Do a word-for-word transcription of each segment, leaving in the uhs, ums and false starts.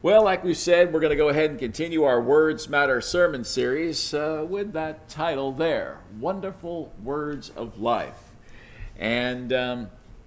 Well, like we said, we're going to go ahead and continue our Words Matter sermon series uh, with that title there, Wonderful Words of Life. And um,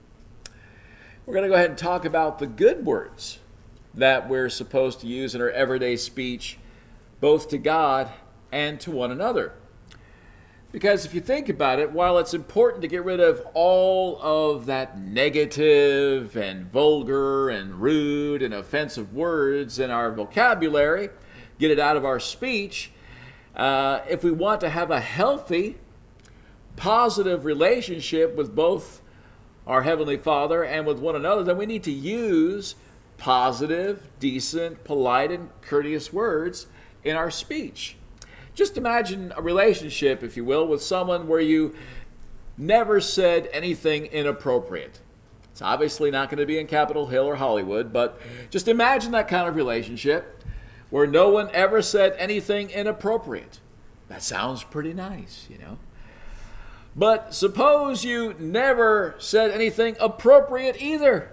we're going to go ahead and talk about the good words that we're supposed to use in our everyday speech, both to God and to one another. Because if you think about it, while it's important to get rid of all of that negative and vulgar and rude and offensive words in our vocabulary, get it out of our speech, uh, if we want to have a healthy, positive relationship with both our Heavenly Father and with one another, then we need to use positive, decent, polite, and courteous words in our speech. Just imagine a relationship, if you will, with someone where you never said anything inappropriate. It's obviously not going to be in Capitol Hill or Hollywood, but just imagine that kind of relationship where no one ever said anything inappropriate. That sounds pretty nice, you know. But suppose you never said anything appropriate either.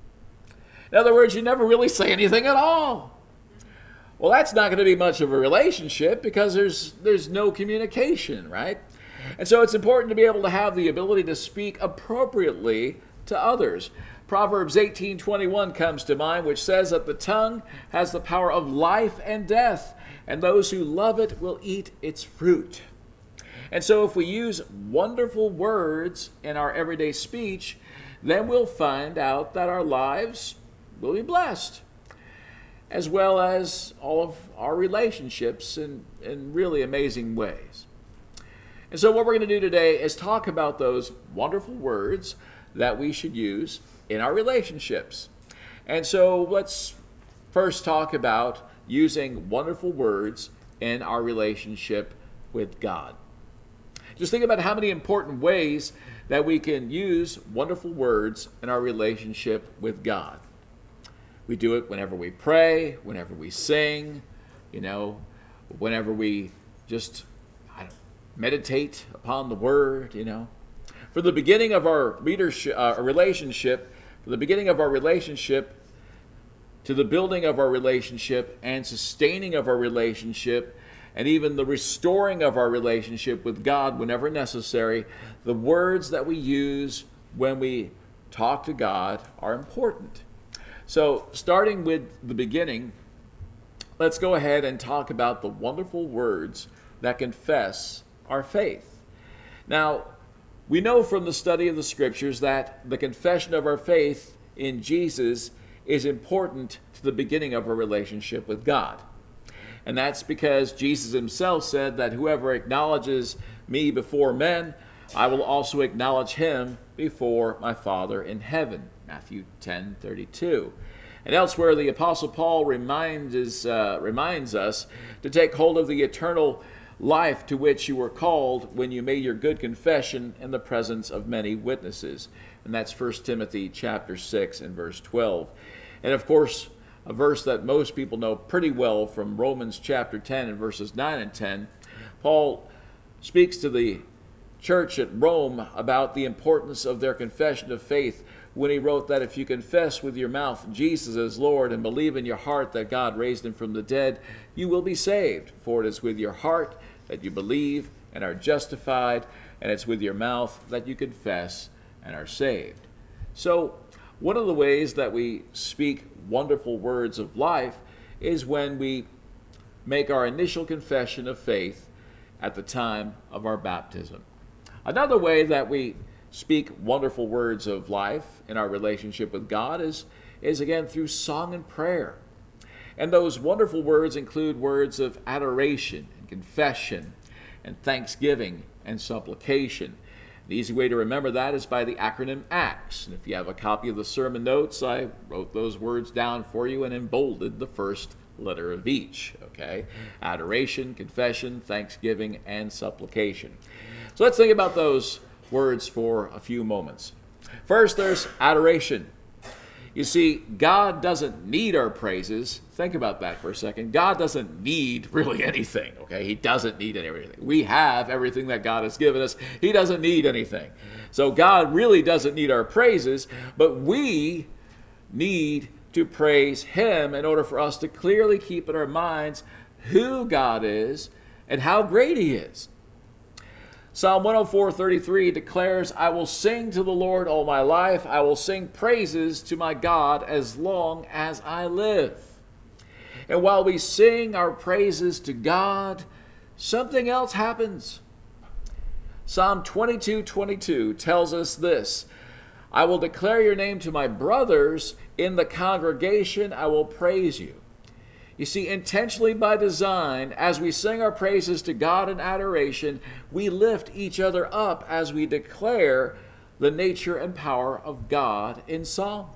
In other words, you never really say anything at all. Well, that's not going to be much of a relationship because there's there's no communication, right? And so it's important to be able to have the ability to speak appropriately to others. Proverbs eighteen twenty-one comes to mind, which says that the tongue has the power of life and death, and those who love it will eat its fruit. And so if we use wonderful words in our everyday speech, then we'll find out that our lives will be blessed, as well as all of our relationships in, in really amazing ways. And so what we're going to do today is talk about those wonderful words that we should use in our relationships. And so let's first talk about using wonderful words in our relationship with God. Just think about how many important ways that we can use wonderful words in our relationship with God. We do it whenever we pray, whenever we sing, you know, whenever we just I don't, meditate upon the Word, you know. For the beginning of our leadership, uh, relationship, for the beginning of our relationship, to the building of our relationship and sustaining of our relationship, and even the restoring of our relationship with God whenever necessary, the words that we use when we talk to God are important. So, starting with the beginning, let's go ahead and talk about the wonderful words that confess our faith. Now, we know from the study of the Scriptures that the confession of our faith in Jesus is important to the beginning of our relationship with God. And that's because Jesus himself said that whoever acknowledges me before men, I will also acknowledge him before my Father in heaven. Matthew ten thirty-two. And elsewhere, the Apostle Paul reminds, uh, reminds us to take hold of the eternal life to which you were called when you made your good confession in the presence of many witnesses. And that's First Timothy chapter six and verse twelve. And of course, a verse that most people know pretty well from Romans chapter ten and verses nine and ten, Paul speaks to the church at Rome about the importance of their confession of faith when he wrote that if you confess with your mouth Jesus is Lord and believe in your heart that God raised him from the dead, you will be saved. For it is with your heart that you believe and are justified, and it's with your mouth that you confess and are saved. So, one of the ways that we speak wonderful words of life is when we make our initial confession of faith at the time of our baptism. Another way that we speak wonderful words of life in our relationship with God is, is again through song and prayer. And those wonderful words include words of adoration and confession and thanksgiving and supplication. The easy way to remember that is by the acronym ACTS. And if you have a copy of the sermon notes, I wrote those words down for you and embolded the first letter of each. Okay? Adoration, confession, thanksgiving, and supplication. So let's think about those words for a few moments. First, there's adoration. You see, God doesn't need our praises. Think about that for a second. God doesn't need really anything, okay? He doesn't need everything. We have everything that God has given us. He doesn't need anything. So God really doesn't need our praises, but we need to praise Him in order for us to clearly keep in our minds who God is and how great He is. Psalm one oh four thirty-three declares, I will sing to the Lord all my life. I will sing praises to my God as long as I live. And while we sing our praises to God, something else happens. Psalm twenty-two twenty-two tells us this, I will declare your name to my brothers. In the congregation, I will praise you. You see, intentionally by design, as we sing our praises to God in adoration, we lift each other up as we declare the nature and power of God in song.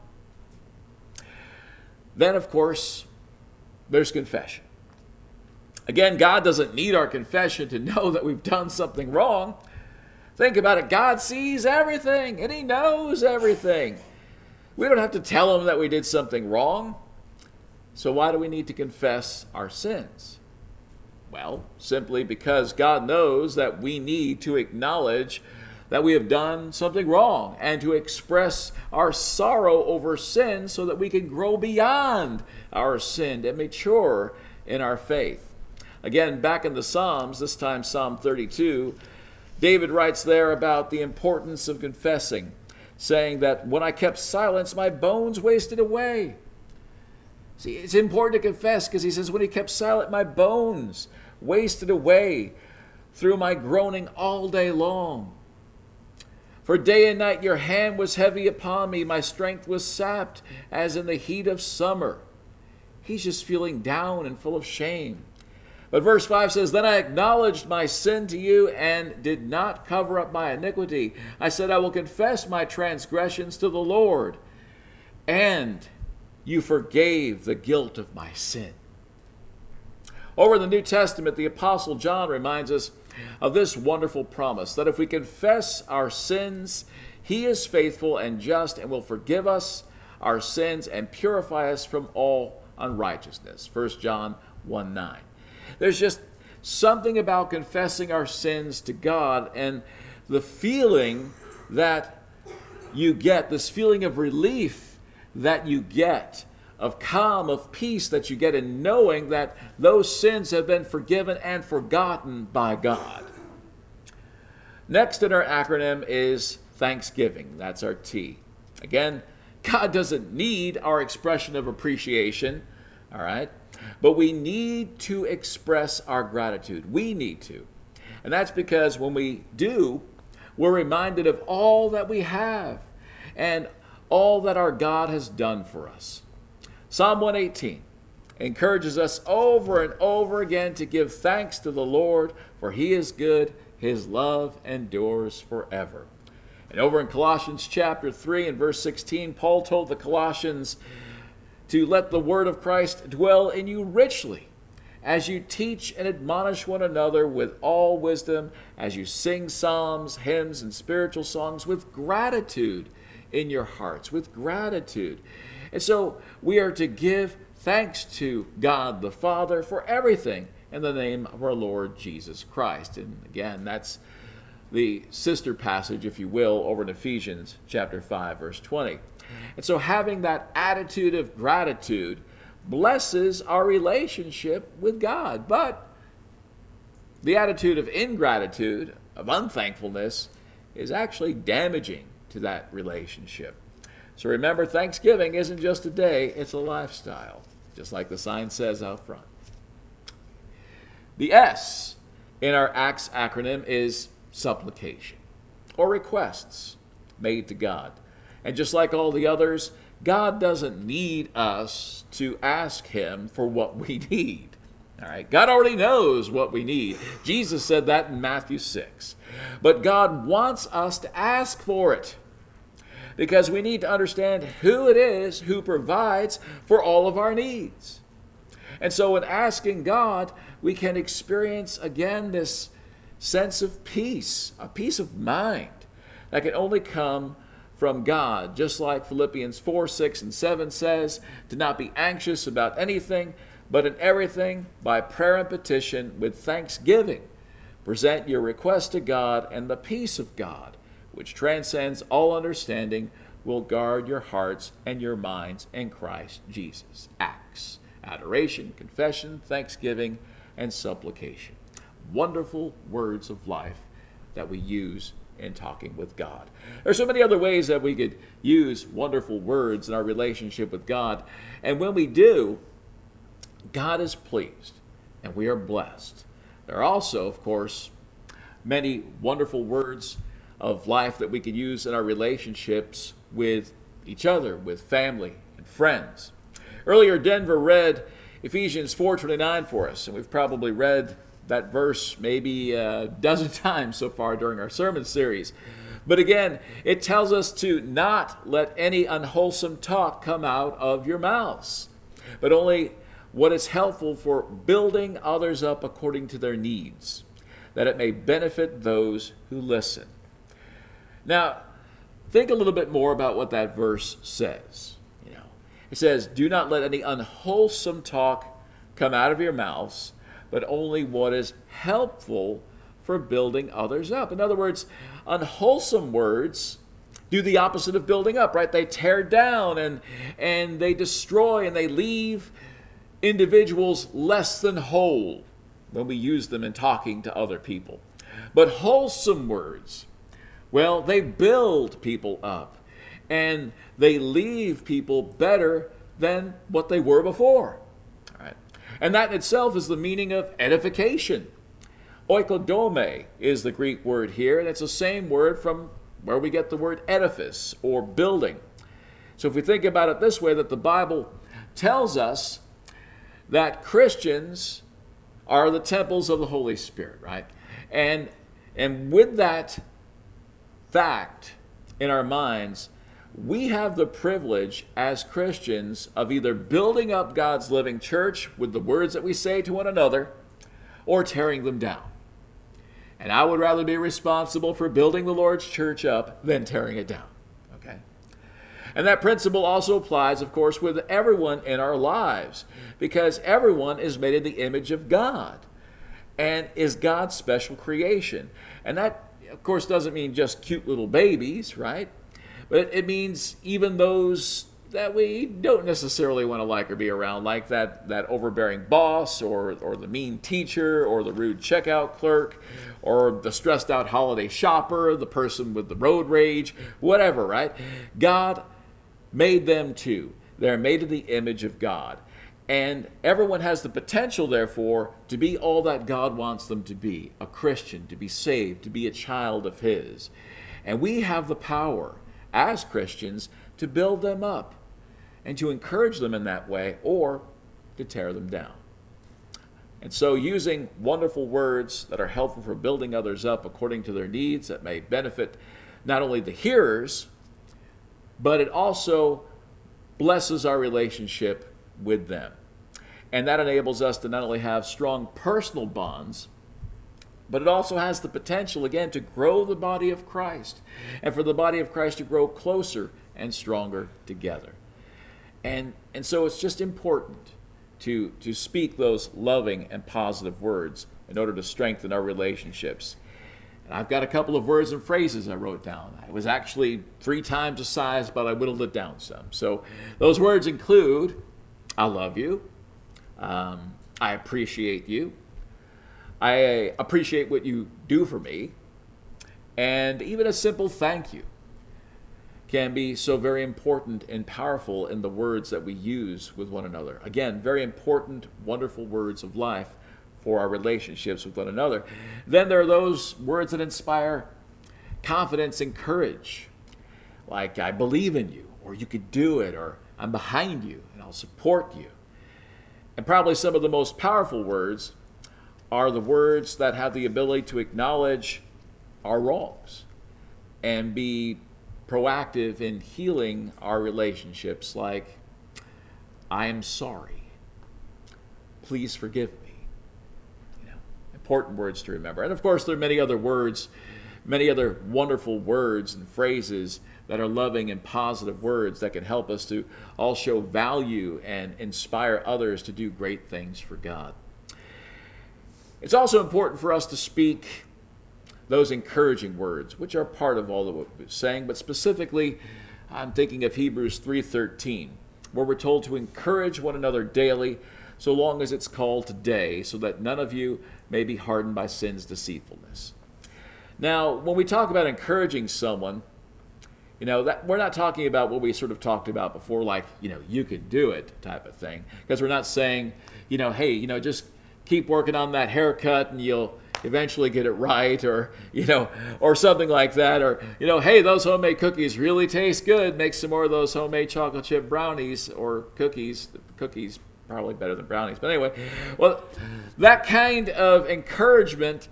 Then, of course, there's confession. Again, God doesn't need our confession to know that we've done something wrong. Think about it. God sees everything, and He knows everything. We don't have to tell Him that we did something wrong. So why do we need to confess our sins? Well, simply because God knows that we need to acknowledge that we have done something wrong and to express our sorrow over sin so that we can grow beyond our sin and mature in our faith. Again, back in the Psalms, this time Psalm thirty-two, David writes there about the importance of confessing, saying that when I kept silence, my bones wasted away. See, it's important to confess because he says, when he kept silent, my bones wasted away through my groaning all day long. For day and night your hand was heavy upon me. My strength was sapped as in the heat of summer. He's just feeling down and full of shame. But verse five says, then I acknowledged my sin to you and did not cover up my iniquity. I said, I will confess my transgressions to the Lord, and you forgave the guilt of my sin. Over in the New Testament, the Apostle John reminds us of this wonderful promise, that if we confess our sins, He is faithful and just and will forgive us our sins and purify us from all unrighteousness. First John one nine. There's just something about confessing our sins to God and the feeling that you get, this feeling of relief that you get, of calm, of peace that you get in knowing that those sins have been forgiven and forgotten by God. Next in our acronym is Thanksgiving. That's our T. Again, God doesn't need our expression of appreciation, all right? But we need to express our gratitude. We need to. And that's because when we do, we're reminded of all that we have and all that our God has done for us. Psalm one eighteen encourages us over and over again to give thanks to the Lord, for He is good, His love endures forever. And over in Colossians chapter three and verse sixteen, Paul told the Colossians to let the word of Christ dwell in you richly, as you teach and admonish one another with all wisdom, as you sing psalms, hymns, and spiritual songs with gratitude in your hearts, with gratitude. And so we are to give thanks to God the Father for everything in the name of our Lord Jesus Christ. And again, that's the sister passage, if you will, over in Ephesians chapter five, verse twenty. And so having that attitude of gratitude blesses our relationship with God. But the attitude of ingratitude, of unthankfulness, is actually damaging to that relationship. So remember, Thanksgiving isn't just a day, it's a lifestyle, just like the sign says out front. The S in our ACTS acronym is supplication, or requests made to God. And just like all the others, God doesn't need us to ask Him for what we need. All right, God already knows what we need. Jesus said that in Matthew six. But God wants us to ask for it, because we need to understand who it is who provides for all of our needs. And so in asking God, we can experience again this sense of peace, a peace of mind that can only come from God. Just like Philippians four, six, and seven says, to not be anxious about anything, but in everything, by prayer and petition, with thanksgiving, present your request to God, and the peace of God, which transcends all understanding, will guard your hearts and your minds in Christ Jesus. Acts, adoration, confession, thanksgiving, and supplication. Wonderful words of life that we use in talking with God. There's so many other ways that we could use wonderful words in our relationship with God. And when we do, God is pleased and we are blessed. There are also, of course, many wonderful words of life that we can use in our relationships with each other, with family and friends. Earlier, Denver read Ephesians four twenty-nine for us, and we've probably read that verse maybe a dozen times so far during our sermon series. But again, it tells us to not let any unwholesome talk come out of your mouths, but only what is helpful for building others up according to their needs, that it may benefit those who listen. Now, think a little bit more about what that verse says. You know, it says, do not let any unwholesome talk come out of your mouths, but only what is helpful for building others up. In other words, unwholesome words do the opposite of building up, right? They tear down and, and they destroy and they leave individuals less than whole when we use them in talking to other people. But wholesome words, well, they build people up and they leave people better than what they were before. All right. And that in itself is the meaning of edification. Oikodome is the Greek word here, and it's the same word from where we get the word edifice or building. So if we think about it this way, that the Bible tells us that Christians are the temples of the Holy Spirit, right? And, and with that fact in our minds, we have the privilege as Christians of either building up God's living church with the words that we say to one another or tearing them down. And I would rather be responsible for building the Lord's church up than tearing it down. Okay? And that principle also applies, of course, with everyone in our lives, because everyone is made in the image of God and is God's special creation. And that, of course, doesn't mean just cute little babies, right? But it means even those that we don't necessarily want to like or be around, like that, that overbearing boss or, or the mean teacher or the rude checkout clerk or the stressed out holiday shopper, the person with the road rage, whatever, right? God made them too. They're made in the image of God. And everyone has the potential, therefore, to be all that God wants them to be, a Christian, to be saved, to be a child of His. And we have the power as Christians to build them up and to encourage them in that way or to tear them down. And so using wonderful words that are helpful for building others up according to their needs that may benefit not only the hearers, but it also blesses our relationship with them. And that enables us to not only have strong personal bonds, but it also has the potential, again, to grow the body of Christ and for the body of Christ to grow closer and stronger together. And, and so it's just important to, to speak those loving and positive words in order to strengthen our relationships. And I've got a couple of words and phrases I wrote down. It was actually three times the size, but I whittled it down some. So those words include, I love you, um, I appreciate you, I appreciate what you do for me, and even a simple thank you can be so very important and powerful in the words that we use with one another. Again, very important, wonderful words of life for our relationships with one another. Then there are those words that inspire confidence and courage, like I believe in you, or you could do it, or I'm behind you and I'll support you. And probably some of the most powerful words are the words that have the ability to acknowledge our wrongs and be proactive in healing our relationships, like, I am sorry. Please forgive me. You know, important words to remember. And of course, there are many other words, many other wonderful words and phrases that are loving and positive words that can help us to all show value and inspire others to do great things for God. It's also important for us to speak those encouraging words, which are part of all that we're saying, but specifically I'm thinking of Hebrews three thirteen, where we're told to encourage one another daily, so long as it's called today, so that none of you may be hardened by sin's deceitfulness. Now, when we talk about encouraging someone, you know, that we're not talking about what we sort of talked about before, like, you know, you can do it type of thing. Because we're not saying, you know, hey, you know, just keep working on that haircut and you'll eventually get it right, or, you know, or something like that. Or, you know, hey, those homemade cookies really taste good. Make some more of those homemade chocolate chip brownies or cookies. Cookies probably better than brownies. But anyway, well, that kind of encouragement,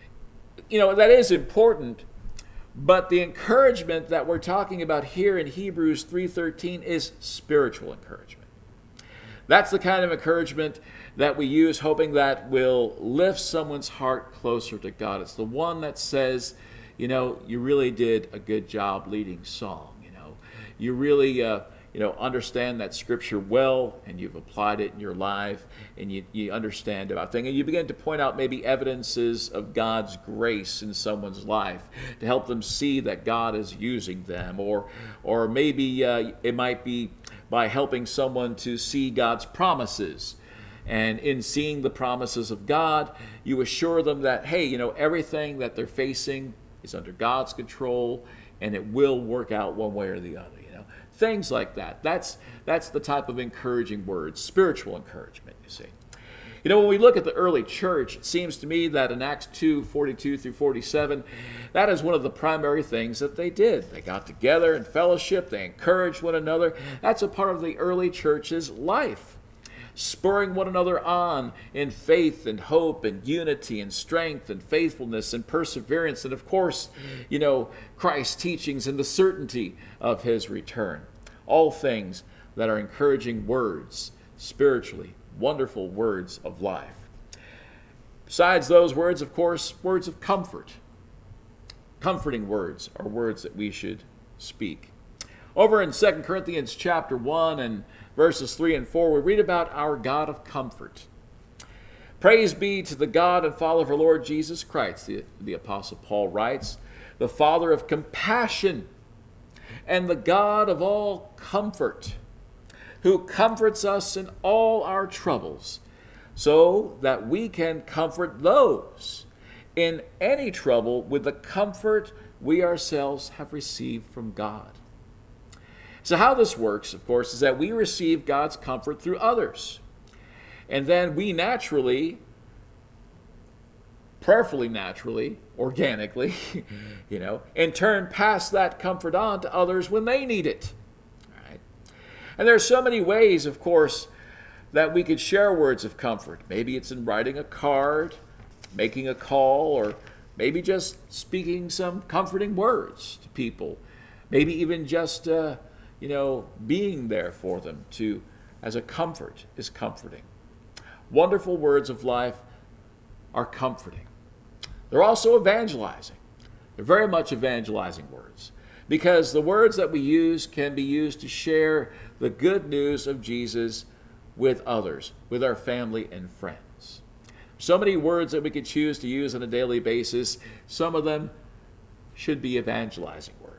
you know, that is important. But the encouragement that we're talking about here in Hebrews three thirteen is spiritual encouragement. That's the kind of encouragement that we use, hoping that will lift someone's heart closer to God. It's the one that says, you know, you really did a good job leading song. You know, you really, uh, you know, understand that Scripture well, and you've applied it in your life, and you, you understand about things, and you begin to point out maybe evidences of God's grace in someone's life to help them see that God is using them, or, or maybe uh, it might be by helping someone to see God's promises. And in seeing the promises of God, you assure them that, hey, you know, everything that they're facing is under God's control, and it will work out one way or the other. You know, things like that. That's that's the type of encouraging words, spiritual encouragement. You see, you know, when we look at the early church, it seems to me that in Acts two forty-two through forty-seven, that is one of the primary things that they did. They got together in fellowship. They encouraged one another. That's a part of the early church's life. Spurring one another on in faith and hope and unity and strength and faithfulness and perseverance, and of course, you know, Christ's teachings and the certainty of his return. All things that are encouraging words, spiritually, wonderful words of life. Besides those words, of course, words of comfort. Comforting words are words that we should speak. Over in Second Corinthians chapter one and verses three and four, we read about our God of comfort. Praise be to the God and Father of our Lord Jesus Christ, the, the Apostle Paul writes, the Father of compassion and the God of all comfort, who comforts us in all our troubles, so that we can comfort those in any trouble with the comfort we ourselves have received from God. So how this works, of course, is that we receive God's comfort through others. And then we naturally, prayerfully naturally, organically, you know, in turn pass that comfort on to others when they need it. All right? And there are so many ways, of course, that we could share words of comfort. Maybe it's in writing a card, making a call, or maybe just speaking some comforting words to people. Maybe even just... Uh, you know, being there for them to, as a comfort, is comforting. Wonderful words of life are comforting. They're also evangelizing. They're very much evangelizing words, because the words that we use can be used to share the good news of Jesus with others, with our family and friends. So many words that we could choose to use on a daily basis. Some of them should be evangelizing words.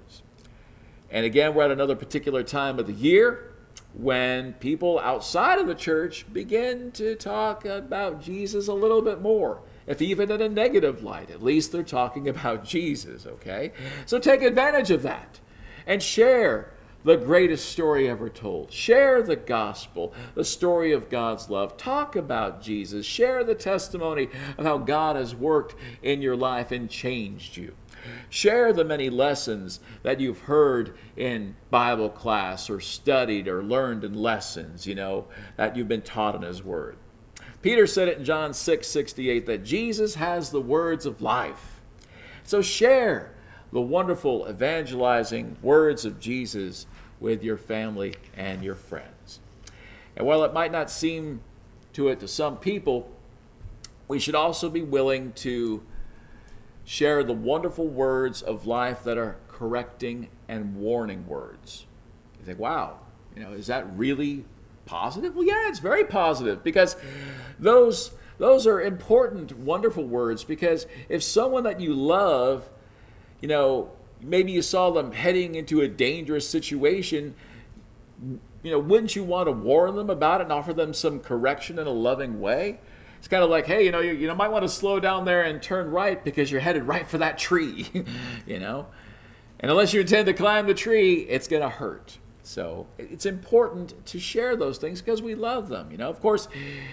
And again, we're at another particular time of the year when people outside of the church begin to talk about Jesus a little bit more. If even in a negative light, at least they're talking about Jesus, okay? So take advantage of that and share the greatest story ever told. Share the gospel, the story of God's love. Talk about Jesus. Share the testimony of how God has worked in your life and changed you. Share the many lessons that you've heard in Bible class or studied or learned in lessons, you know, that you've been taught in his word. Peter said it in John six sixty-eight that Jesus has the words of life. So share the wonderful evangelizing words of Jesus with your family and your friends. And while it might not seem to it to some people, we should also be willing to share the wonderful words of life that are correcting and warning words. You think, wow, you know, is that really positive? Well, yeah, it's very positive, because those those are important, wonderful words, because if someone that you love, you know, maybe you saw them heading into a dangerous situation, you know, wouldn't you want to warn them about it and offer them some correction in a loving way? It's kind of like, hey, you know, you, you know, might want to slow down there and turn right because you're headed right for that tree, you know. And unless you intend to climb the tree, it's going to hurt. So it's important to share those things because we love them, you know. Of course,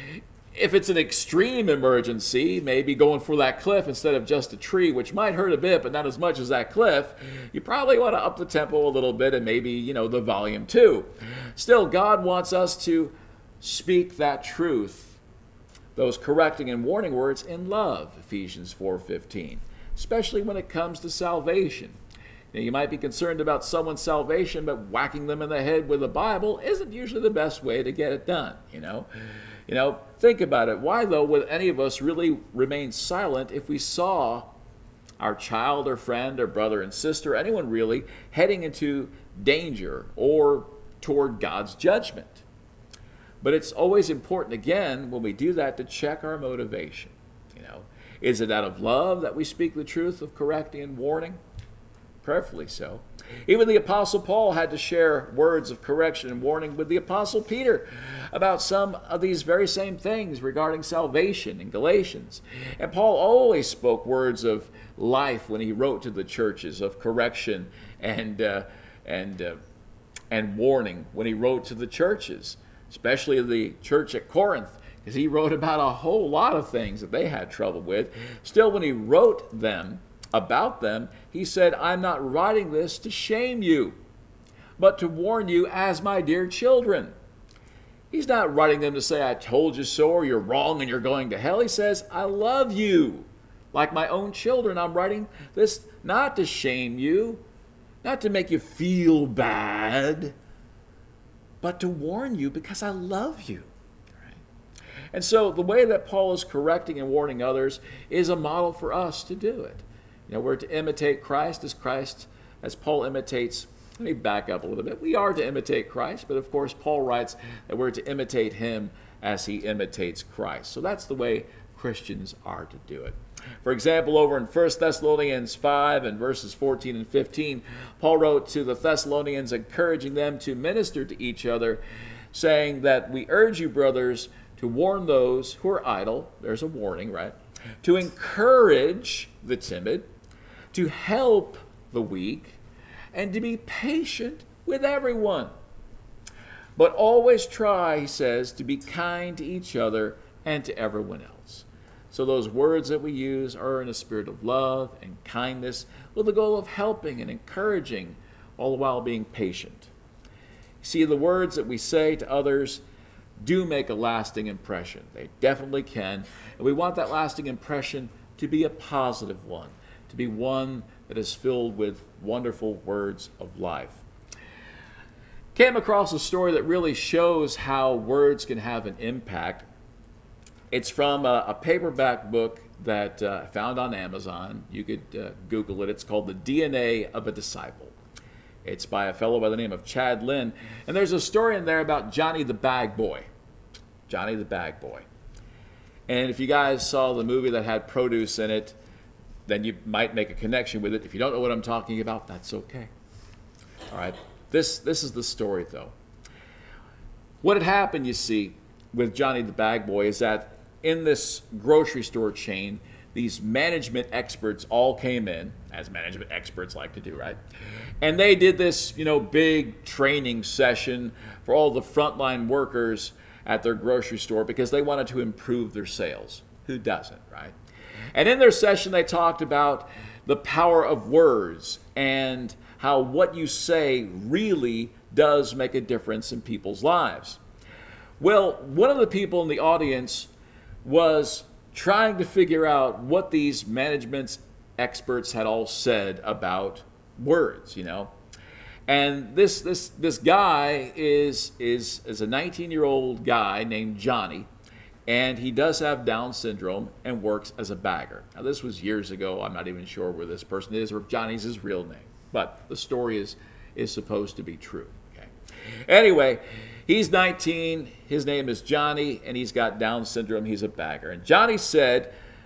if it's an extreme emergency, maybe going for that cliff instead of just a tree, which might hurt a bit, but not as much as that cliff, you probably want to up the tempo a little bit and maybe, you know, the volume too. Still, God wants us to speak that truth, those correcting and warning words in love, Ephesians four fifteen, especially when it comes to salvation. Now, you might be concerned about someone's salvation, but whacking them in the head with a Bible isn't usually the best way to get it done, you know. You know, think about it. Why, though, would any of us really remain silent if we saw our child or friend or brother and sister, anyone really, heading into danger or toward God's judgment? But it's always important, again, when we do that, to check our motivation. You know, is it out of love that we speak the truth of correcting and warning? Prayerfully so. Even the Apostle Paul had to share words of correction and warning with the Apostle Peter about some of these very same things regarding salvation in Galatians. And Paul always spoke words of life when he wrote to the churches, of correction and uh, and uh, and warning when he wrote to the churches, especially the church at Corinth, because he wrote about a whole lot of things that they had trouble with. Still, when he wrote them, about them, he said, I'm not writing this to shame you, but to warn you as my dear children. He's not writing them to say, I told you so, or you're wrong and you're going to hell. He says, I love you like my own children. I'm writing this not to shame you, not to make you feel bad, but to warn you because I love you. Right? And so the way that Paul is correcting and warning others is a model for us to do it. You know, we're to imitate Christ as Christ, as Paul imitates. Let me back up a little bit. We are to imitate Christ, but of course Paul writes that we're to imitate him as he imitates Christ. So that's the way Christians are to do it. For example, over in First Thessalonians five and verses fourteen and fifteen, Paul wrote to the Thessalonians encouraging them to minister to each other, saying that we urge you, brothers, to warn those who are idle. There's a warning, right? To encourage the timid, to help the weak, and to be patient with everyone. But always try, he says, to be kind to each other and to everyone else. So those words that we use are in a spirit of love and kindness with the goal of helping and encouraging, all the while being patient. See, the words that we say to others do make a lasting impression. They definitely can. And we want that lasting impression to be a positive one, to be one that is filled with wonderful words of life. Came across a story that really shows how words can have an impact. It's from a, a paperback book that uh, I found on Amazon. You could uh, Google it. It's called The D N A of a Disciple. It's by a fellow by the name of Chad Lynn. And there's a story in there about Johnny the Bag Boy. Johnny the Bag Boy. And if you guys saw the movie that had produce in it, then you might make a connection with it. If you don't know what I'm talking about, that's okay. All right. This, this is the story, though. What had happened, you see, with Johnny the Bag Boy is that in this grocery store chain, these management experts all came in, as management experts like to do, right? And they did this, you know, big training session for all the frontline workers at their grocery store because they wanted to improve their sales. Who doesn't, right? And in their session, they talked about the power of words and how what you say really does make a difference in people's lives. Well, one of the people in the audience was trying to figure out what these management experts had all said about words, you know. And this this this guy is is is a nineteen-year-old guy named Johnny, and he does have Down syndrome and works as a bagger. Now, this was years ago. I'm not even sure where this person is or if Johnny's his real name, but the story is is supposed to be true. Okay. Anyway, he's nineteen. His name is Johnny, and he's got Down syndrome. He's a bagger. And Johnny said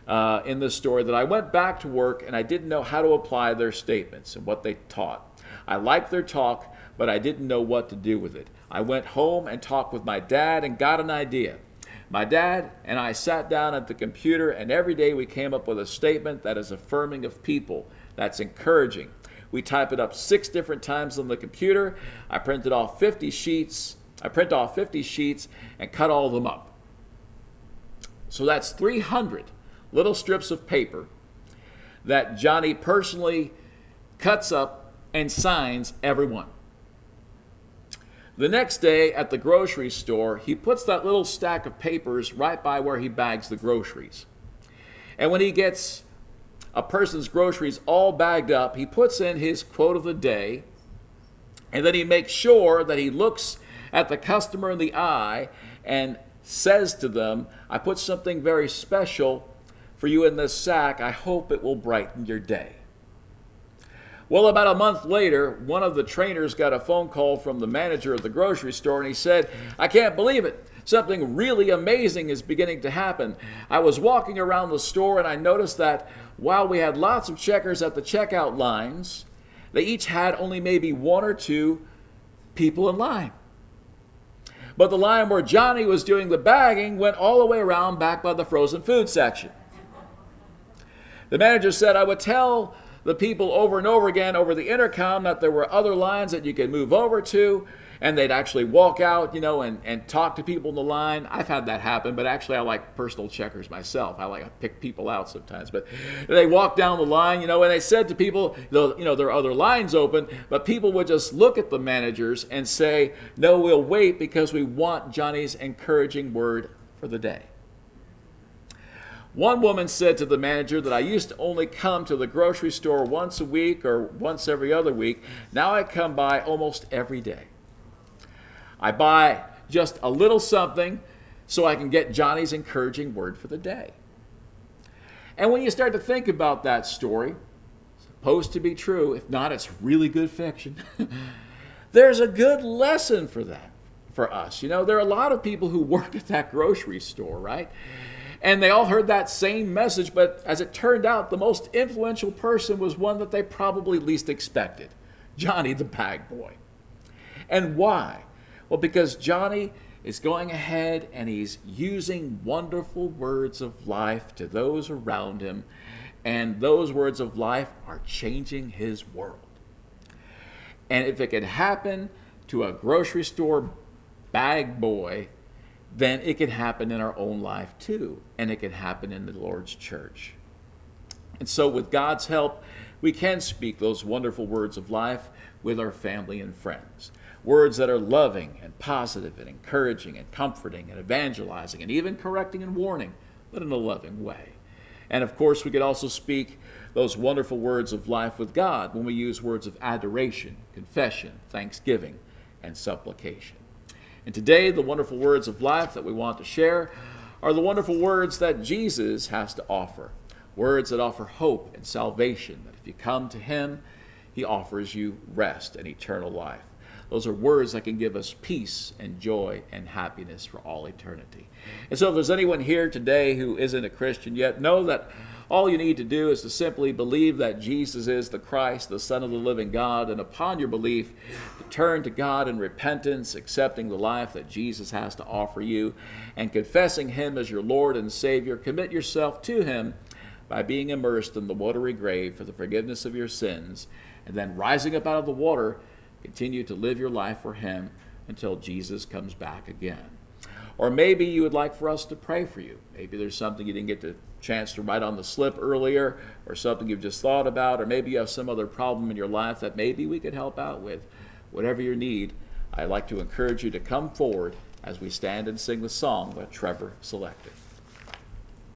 uh, in this story that I went back to work and I didn't know how to apply their statements and what they taught. I liked their talk, but I didn't know what to do with it. I went home and talked with my dad and got an idea. My dad and I sat down at the computer, and every day we came up with a statement that is affirming of people, that's encouraging. We type it up six different times on the computer. I printed off fifty sheets. I print off fifty sheets and cut all of them up. So that's three hundred little strips of paper that Johnny personally cuts up and signs every one. The next day at the grocery store, he puts that little stack of papers right by where he bags the groceries. And when he gets a person's groceries all bagged up, he puts in his quote of the day, and then he makes sure that he looks at the customer in the eye and says to them, I put something very special for you in this sack. I hope it will brighten your day. Well, about a month later, one of the trainers got a phone call from the manager of the grocery store, and he said, I can't believe it. Something really amazing is beginning to happen. I was walking around the store, and I noticed that while we had lots of checkers at the checkout lines, they each had only maybe one or two people in line. But the line where Johnny was doing the bagging went all the way around back by the frozen food section. The manager said, I would tell the people over and over again over the intercom that there were other lines that you could move over to, and they'd actually walk out, you know, and, and talk to people in the line. I've had that happen, but actually I like personal checkers myself. I like to pick people out sometimes. But they walk down the line, you know, and they said to people, you know, there are other lines open, but people would just look at the managers and say, no, we'll wait because we want Johnny's encouraging word for the day. One woman said to the manager that I used to only come to the grocery store once a week or once every other week. Now I come by almost every day. I buy just a little something so I can get Johnny's encouraging word for the day. And when you start to think about that story, supposed to be true, if not, it's really good fiction, there's a good lesson for that, for us. You know, there are a lot of people who work at that grocery store, right? And they all heard that same message, but as it turned out, the most influential person was one that they probably least expected, Johnny the bag boy. And why? Well, because Johnny is going ahead and he's using wonderful words of life to those around him, and those words of life are changing his world. And if it could happen to a grocery store bag boy, then it can happen in our own life too, and it can happen in the Lord's church. And so with God's help, we can speak those wonderful words of life with our family and friends. Words that are loving and positive and encouraging and comforting and evangelizing and even correcting and warning, but in a loving way. And of course, we could also speak those wonderful words of life with God when we use words of adoration, confession, thanksgiving, and supplication. And today, the wonderful words of life that we want to share are the wonderful words that Jesus has to offer. Words that offer hope and salvation, that if you come to him, he offers you rest and eternal life. Those are words that can give us peace and joy and happiness for all eternity. And so if there's anyone here today who isn't a Christian yet, know that all you need to do is to simply believe that Jesus is the Christ, the Son of the living God, and upon your belief, to turn to God in repentance, accepting the life that Jesus has to offer you, and confessing him as your Lord and Savior. Commit yourself to him by being immersed in the watery grave for the forgiveness of your sins, and then rising up out of the water, continue to live your life for him until Jesus comes back again. Or maybe you would like for us to pray for you. Maybe there's something you didn't get the chance to write on the slip earlier, or something you've just thought about, or maybe you have some other problem in your life that maybe we could help out with. Whatever your need, I'd like to encourage you to come forward as we stand and sing the song that Trevor selected.